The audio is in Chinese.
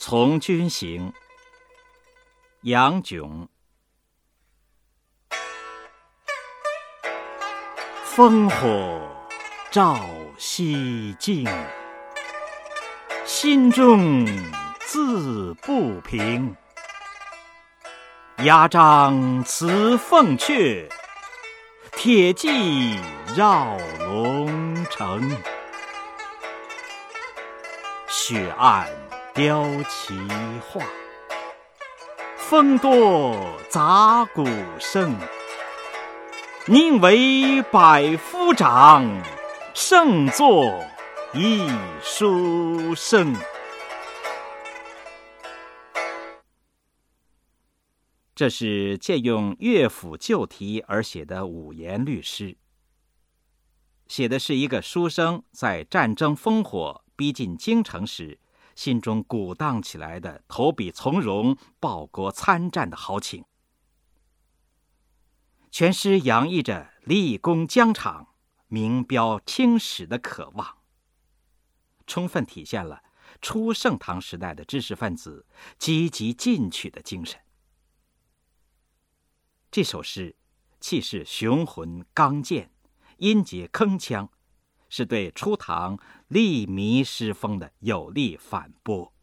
从军行》杨炯。烽火照西京，心中自不平。牙璋辞凤阙，铁骑绕龙城。雪暗雕旗画，风多杂鼓声。宁为百夫长，胜作一书生。这是借用乐府旧题而写的五言律诗，写的是一个书生在战争烽火逼近京城时，心中鼓荡起来的投笔从戎、报国参战的豪情。全诗洋溢着立功疆场、名标青史的渴望，充分体现了初盛唐时代的知识分子积极进取的精神。这首诗气势雄浑刚健，音节铿锵，是对初唐吏迷诗风的有力反驳。